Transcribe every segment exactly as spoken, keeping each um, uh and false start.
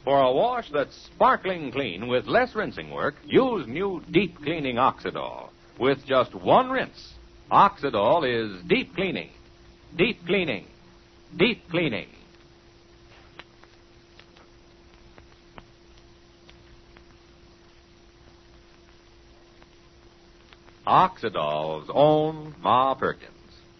For a wash that's sparkling clean with less rinsing work, use new deep cleaning Oxidol. With just one rinse, Oxidol is deep cleaning. Deep cleaning. Deep cleaning. Oxidol's own Ma Perkins.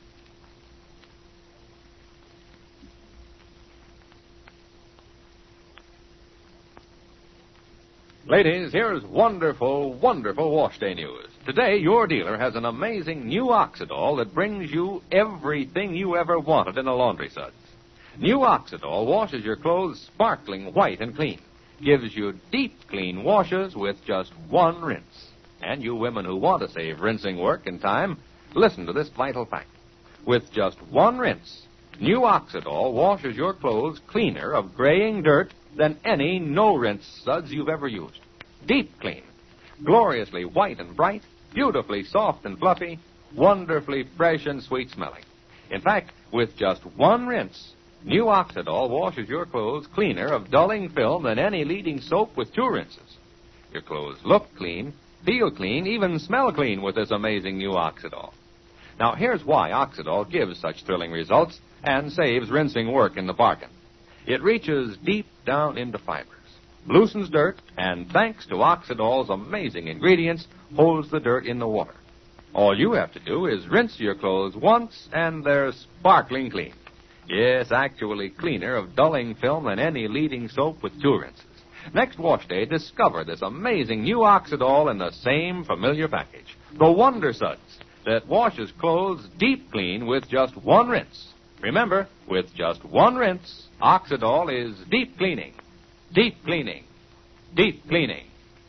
Ladies, here's wonderful, wonderful wash day news. Today, your dealer has an amazing new Oxidol that brings you everything you ever wanted in a laundry suds. New Oxidol washes your clothes sparkling white and clean. Gives you deep clean washes with just one rinse. And you women who want to save rinsing work and time, listen to this vital fact. With just one rinse, new Oxidol washes your clothes cleaner of graying dirt than any no-rinse suds you've ever used. Deep clean, gloriously white and bright, beautifully soft and fluffy, wonderfully fresh and sweet-smelling. In fact, with just one rinse, new Oxidol washes your clothes cleaner of dulling film than any leading soap with two rinses. Your clothes look clean, feel clean, even smell clean with this amazing new Oxidol. Now, here's why Oxidol gives such thrilling results and saves rinsing work in the bargain. It reaches deep down into fibers, loosens dirt, and thanks to Oxidol's amazing ingredients, holds the dirt in the water. All you have to do is rinse your clothes once, and they're sparkling clean. Yes, actually cleaner of dulling film than any leading soap with two rinses. Next wash day, discover this amazing new Oxidol in the same familiar package. The Wonder Suds that washes clothes deep clean with just one rinse. Remember, with just one rinse, Oxidol is deep cleaning. Deep cleaning. Deep cleaning.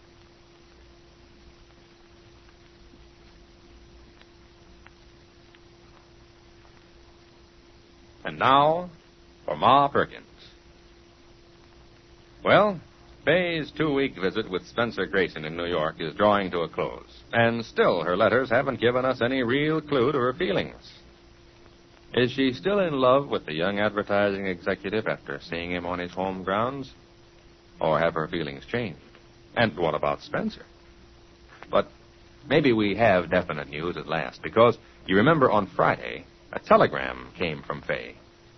And now, for Ma Perkins. Well, Faye's two-week visit with Spencer Grayson in New York is drawing to a close. And still, her letters haven't given us any real clue to her feelings. Is she still in love with the young advertising executive after seeing him on his home grounds? Or have her feelings changed? And what about Spencer? But maybe we have definite news at last, because you remember on Friday, a telegram came from Faye.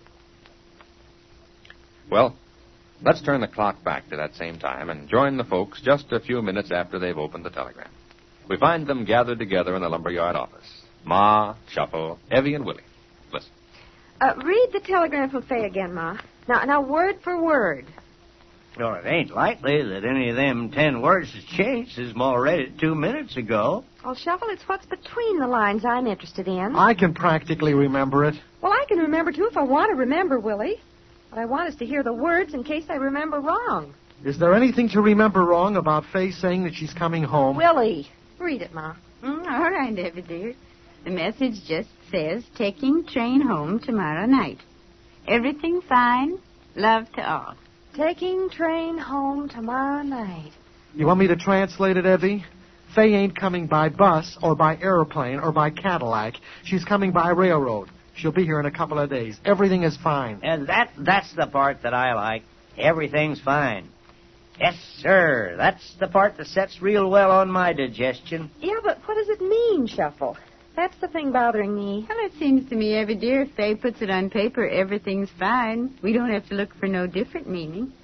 Well, let's turn the clock back to that same time and join the folks just a few minutes after they've opened the telegram. We find them gathered together in the lumberyard office. Ma, Shuffle, Evie, and Willie. Listen. Uh, read the telegram from Faye again, Ma. Now, now, word for word. Well, it ain't likely that any of them ten words has changed since Ma read it two minutes ago. Well, Shuffle, it's what's between the lines I'm interested in. I can practically remember it. Well, I can remember, too, if I want to remember, Willie. What I want is to hear the words in case I remember wrong. Is there anything to remember wrong about Faye saying that she's coming home? Willie, read it, Ma. Mm, all right, Evie, dear. The message just says, taking train home tomorrow night. Everything fine. Love to all. Taking train home tomorrow night. You want me to translate it, Evie? Faye ain't coming by bus or by airplane or by Cadillac. She's coming by railroad. She'll be here in a couple of days. Everything is fine. And that that's the part that I like. Everything's fine. Yes, sir. That's the part that sets real well on my digestion. Yeah, but what does it mean, Shuffle? That's the thing bothering me. Well, it seems to me, Evie, dear, if Faye puts it on paper, everything's fine. We don't have to look for no different meaning.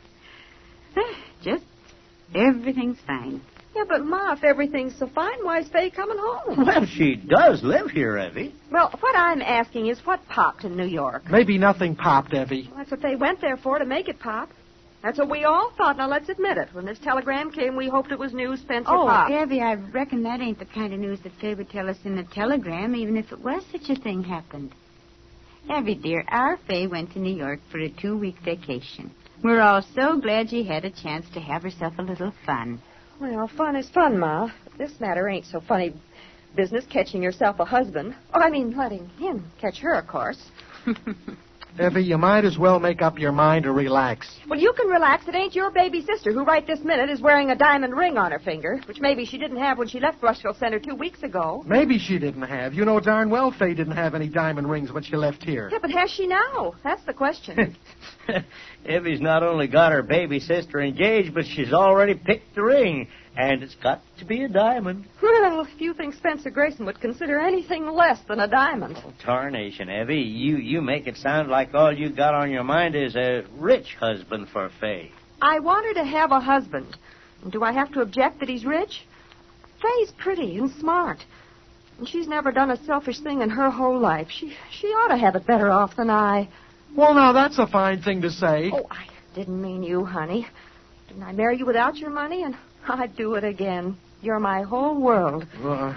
Just everything's fine. Yeah, but, Ma, if everything's so fine, why is Faye coming home? Well, she does live here, Evie. Well, what I'm asking is what popped in New York? Maybe nothing popped, Evie. Well, that's what they went there for, to make it pop. That's what we all thought. Now, let's admit it. When this telegram came, we hoped it was news Spencer Oh, popped. Evie, I reckon that ain't the kind of news that Faye would tell us in the telegram, even if it was such a thing happened. Evie, dear, our Faye went to New York for a two-week vacation. We're all so glad she had a chance to have herself a little fun. Well, fun is fun, Ma. But this matter ain't so funny business catching yourself a husband. Oh, I mean, letting him catch her, of course. Effie, you might as well make up your mind to relax. Well, you can relax. It ain't your baby sister who right this minute is wearing a diamond ring on her finger, which maybe she didn't have when she left Rushville Center two weeks ago. Maybe she didn't have. You know darn well Faye didn't have any diamond rings when she left here. Yeah, but has she now? That's the question. Effie's not only got her baby sister engaged, but she's already picked the ring. And it's got to be a diamond. Well, if you think Spencer Grayson would consider anything less than a diamond. Oh, tarnation, Effie. You, you make it sound like all you got on your mind is a rich husband for Faye. I want her to have a husband. Do I have to object that he's rich? Faye's pretty and smart. And she's never done a selfish thing in her whole life. She she ought to have it better off than I. Well, now, that's a fine thing to say. Oh, I didn't mean you, honey. Didn't I marry you without your money? And I'd do it again. You're my whole world. Uh,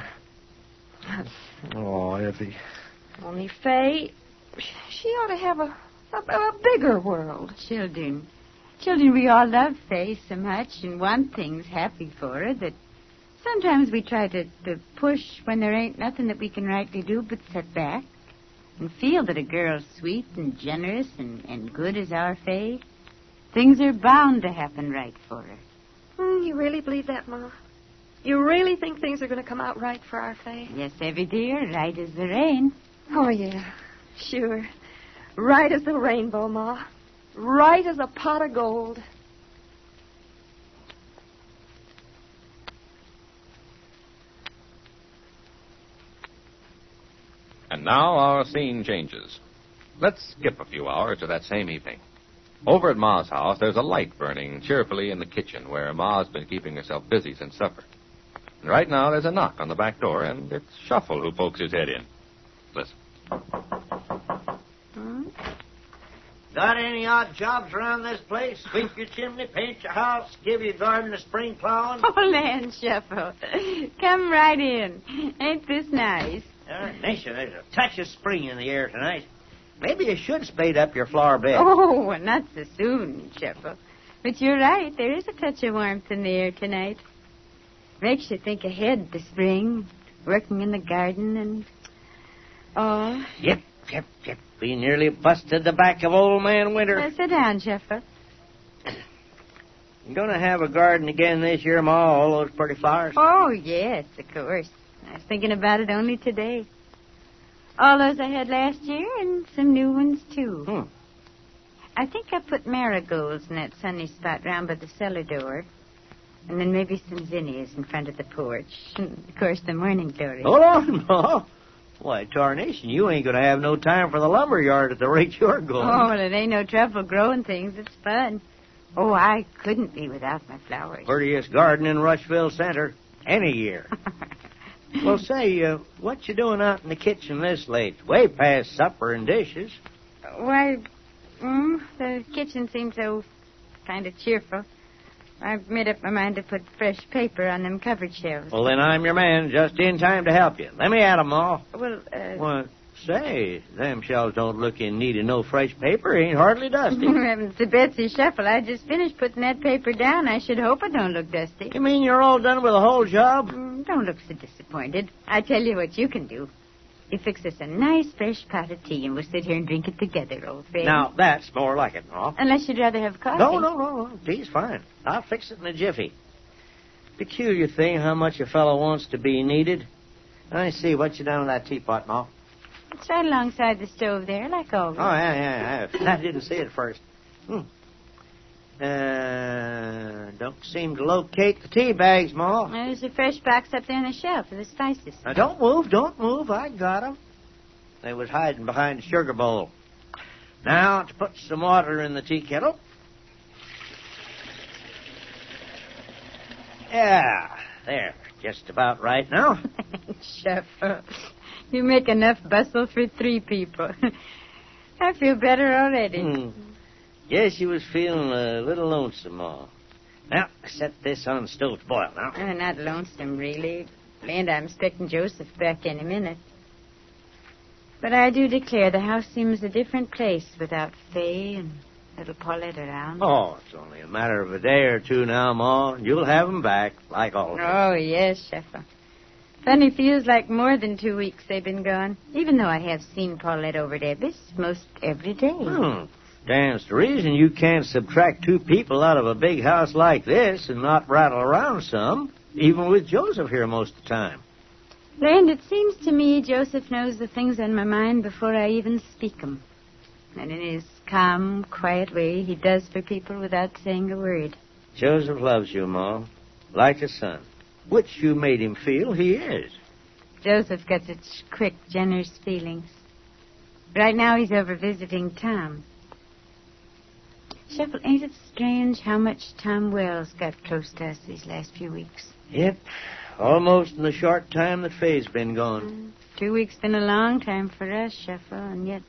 oh, Effie. Only Faye, she ought to have a, a, a bigger world. Children. Children, we all love Faye so much and want things happy for her that sometimes we try to, to push when there ain't nothing that we can rightly do but sit back and feel that a girl's sweet and generous and, and good as our Faye, things are bound to happen right for her. Mm, you really believe that, Ma? You really think things are going to come out right for our Faye? Yes, Effie, dear, right as the rain. Oh, yeah, sure. Right as the rainbow, Ma. Right as a pot of gold. And now our scene changes. Let's skip a few hours to that same evening. Over at Ma's house, there's a light burning cheerfully in the kitchen where Ma's been keeping herself busy since supper. And right now there's a knock on the back door, and it's Shuffle who pokes his head in. Listen. Hmm? Got any odd jobs around this place? Sweep your chimney, paint your house, give your garden a spring plowing? Oh, Land Shuffle. Come right in. Ain't this nice? Darnation, there's a touch of spring in the air tonight. Maybe you should spade up your flower bed. Oh, not so soon, Shuffle. But you're right. There is a touch of warmth in the air tonight. Makes you think ahead to spring, working in the garden and... Oh. Yep, yep, yep. We nearly busted the back of old man Winter. Uh, sit down, Shuffle. You gonna have a garden again this year, Ma, all those pretty flowers? Oh, yes, of course. I was thinking about it only today. All those I had last year and some new ones, too. Hmm. I think I put marigolds in that sunny spot round by the cellar door. And then maybe some zinnias in front of the porch. And, of course, the morning glory. Hold on, Ma. Why, tarnation, you ain't going to have no time for the lumber yard at the rate you're going. Oh, well, it ain't no trouble growing things. It's fun. Oh, I couldn't be without my flowers. Prettiest garden in Rushville Center any year. Well, say, uh, what you doing out in the kitchen this late? Way past supper and dishes. Why, mm, the kitchen seems so kind of cheerful. I've made up my mind to put fresh paper on them cupboard shelves. Well, then I'm your man, just in time to help you. Let me at 'em, Ma. Well, uh... Well, say, them shelves don't look in need of no fresh paper. Ain't hardly dusty. Heavens to Betsy Shuffle, I just finished putting that paper down. I should hope it don't look dusty. You mean you're all done with the whole job? Mm, don't look so disappointed. I tell you what you can do. You fix us a nice fresh pot of tea, and we'll sit here and drink it together, old friend. Now, that's more like it, Ma. Unless you'd rather have coffee. No, no, no, no. Tea's fine. I'll fix it in a jiffy. Peculiar thing how much a fellow wants to be needed. I see. What you done with that teapot, Ma? It's right alongside the stove there, like always. Oh, yeah, yeah, yeah. I didn't see it first. Hmm. Uh, don't seem to locate the tea bags, Ma. There's a fresh box up there on the shelf for the spices. Now, don't move, don't move. I got 'em. They was hiding behind the sugar bowl. Now, to put some water in the tea kettle. Yeah, there. Just about right now. Shuffle. You make enough bustle for three people. I feel better already. Hmm. Guess you was feeling a little lonesome, Ma. Now, set this on the stove to boil now. I'm not lonesome, really. And I'm expecting Joseph back any minute. But I do declare the house seems a different place without Faye and little Paulette around. Oh, it's only a matter of a day or two now, Ma. You'll have 'em back, like always. Oh, yes, Shuffle. Funny, feels like more than two weeks they've been gone, even though I have seen Paulette over at Ebby's most every day. Hmm. Stands to reason you can't subtract two people out of a big house like this and not rattle around some, even with Joseph here most of the time. Land, it seems to me Joseph knows the things on my mind before I even speak 'em. And in his calm, quiet way, he does for people without saying a word. Joseph loves you, Ma, like a son, which you made him feel he is. Joseph got such quick, generous feelings. Right now he's over visiting Tom. Shuffle, ain't it strange how much Tom Wells got close to us these last few weeks? Yep, almost in the short time that Faye's been gone. Mm, two weeks been a long time for us, Shuffle, and yet...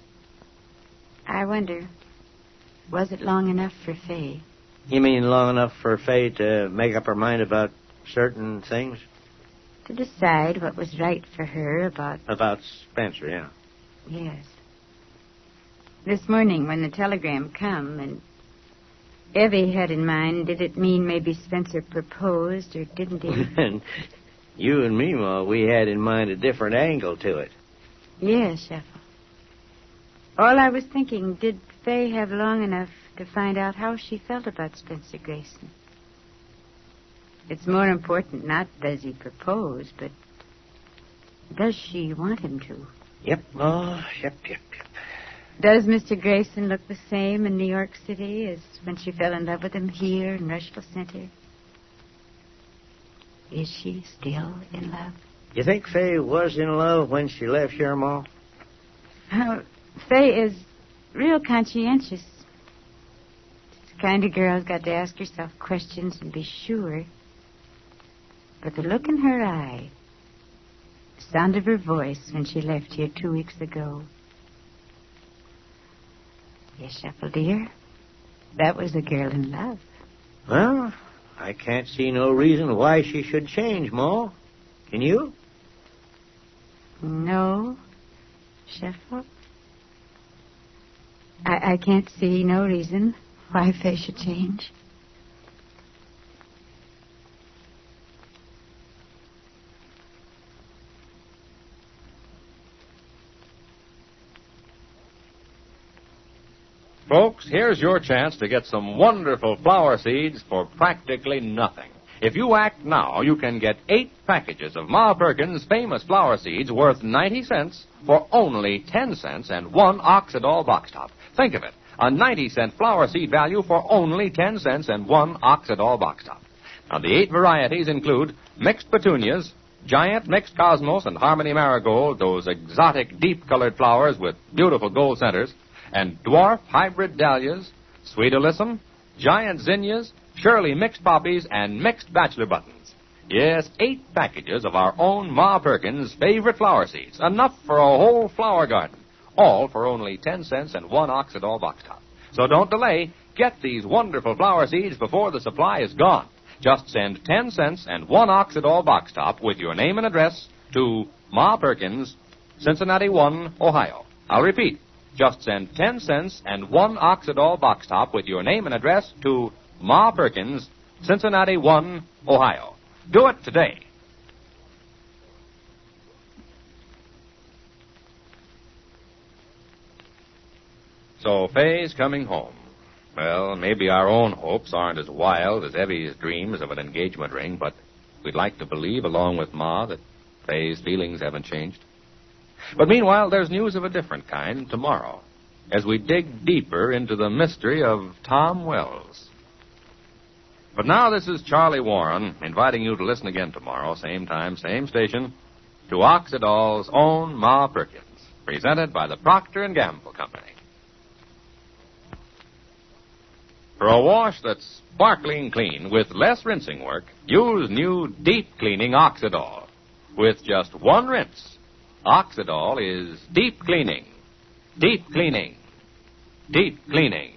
I wonder, was it long enough for Faye? You mean long enough for Faye to make up her mind about certain things? To decide what was right for her about... About Spencer, yeah. Yes. This morning when the telegram come and Evie had in mind, did it mean maybe Spencer proposed or didn't he? And you and me, Ma, we had in mind a different angle to it. Yes, Shuffle. All I was thinking, did Faye have long enough to find out how she felt about Spencer Grayson? It's more important not does he propose, but does she want him to? Yep, Ma, yep, yep, yep. Does Mister Grayson look the same in New York City as when she fell in love with him here in Rushville Center? Is she still in love? You think Faye was in love when she left here, Ma? Oh, Faye is real conscientious. She's the kind of girl who's got to ask herself questions and be sure. But the look in her eye, the sound of her voice when she left here two weeks ago... Yes, Shuffle, dear. That was a girl in love. Well, I can't see no reason why she should change, Ma. Can you? No, Shuffle. I, I can't see no reason why Faye should change. Folks, here's your chance to get some wonderful flower seeds for practically nothing. If you act now, you can get eight packages of Ma Perkins' famous flower seeds worth ninety cents for only ten cents and one Oxidol box top. Think of it, a ninety cent flower seed value for only ten cents and one Oxidol box top. Now, the eight varieties include mixed petunias, giant mixed cosmos and harmony marigold, those exotic deep-colored flowers with beautiful gold centers, and dwarf hybrid dahlias, sweet alyssum, giant zinnias, Shirley mixed poppies, and mixed bachelor buttons. Yes, eight packages of our own Ma Perkins' favorite flower seeds, enough for a whole flower garden, all for only ten cents and one Oxidol box top. So don't delay. Get these wonderful flower seeds before the supply is gone. Just send ten cents and one Oxidol box top with your name and address to Ma Perkins, Cincinnati one, Ohio. I'll repeat. Just send ten cents and one Oxidol box top with your name and address to Ma Perkins, Cincinnati one, Ohio. Do it today. So Faye's coming home. Well, maybe our own hopes aren't as wild as Evie's dreams of an engagement ring, but we'd like to believe, along with Ma, that Faye's feelings haven't changed. But meanwhile, there's news of a different kind tomorrow, as we dig deeper into the mystery of Tom Wells. But now this is Charlie Warren inviting you to listen again tomorrow, same time, same station, to Oxidol's own Ma Perkins, presented by the Procter and Gamble Company. For a wash that's sparkling clean with less rinsing work, use new deep cleaning Oxidol. With just one rinse, Oxidol is deep cleaning, deep cleaning, deep cleaning.